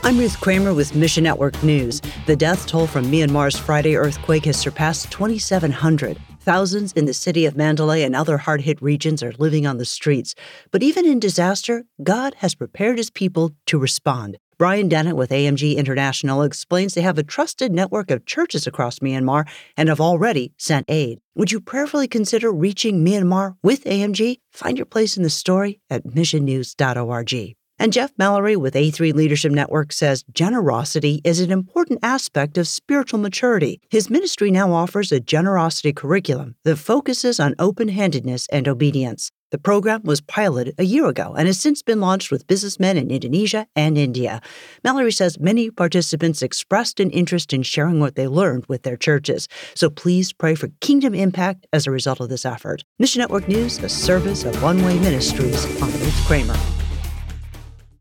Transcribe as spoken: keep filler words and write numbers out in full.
I'm Ruth Kramer with Mission Network News. The death toll from Myanmar's Friday earthquake has surpassed twenty-seven hundred. Thousands in the city of Mandalay and other hard-hit regions are living on the streets. But even in disaster, God has prepared his people to respond. Brian Dennett with A M G International explains they have a trusted network of churches across Myanmar and have already sent aid. Would you prayerfully consider reaching Myanmar with A M G? Find your place in the story at mission news dot org. And Jeff Mallory with A three Leadership Network says generosity is an important aspect of spiritual maturity. His ministry now offers a generosity curriculum that focuses on open-handedness and obedience. The program was piloted a year ago and has since been launched with businessmen in Indonesia and India. Mallory says many participants expressed an interest in sharing what they learned with their churches. So please pray for kingdom impact as a result of this effort. Mission Network News, a service of One Way Ministries. I'm Ruth Kramer.